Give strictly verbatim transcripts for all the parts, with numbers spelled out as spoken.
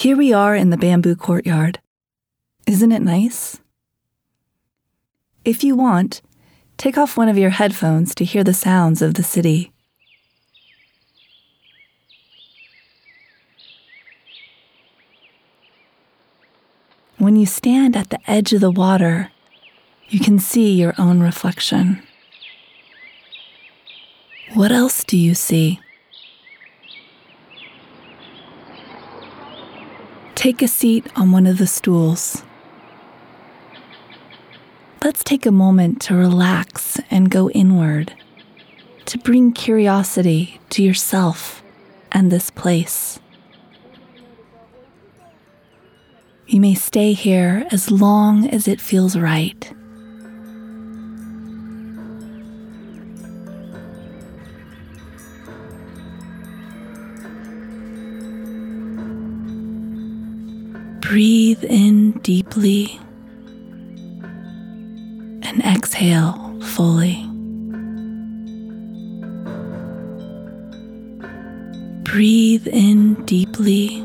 Here we are in the bamboo courtyard. Isn't it nice? If you want, take off one of your headphones to hear the sounds of the city. When you stand at the edge of the water, you can see your own reflection. What else do you see? Take a seat on one of the stools. Let's take a moment to relax and go inward, to bring curiosity to yourself and this place. You may stay here as long as it feels right. Breathe in deeply and exhale fully. Breathe in deeply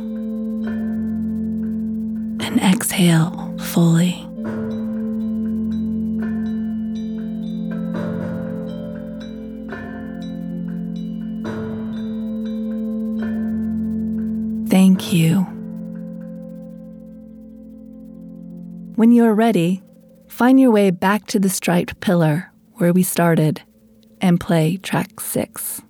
and exhale fully. Thank you. When you are ready, find your way back to the striped pillar where we started and play track six.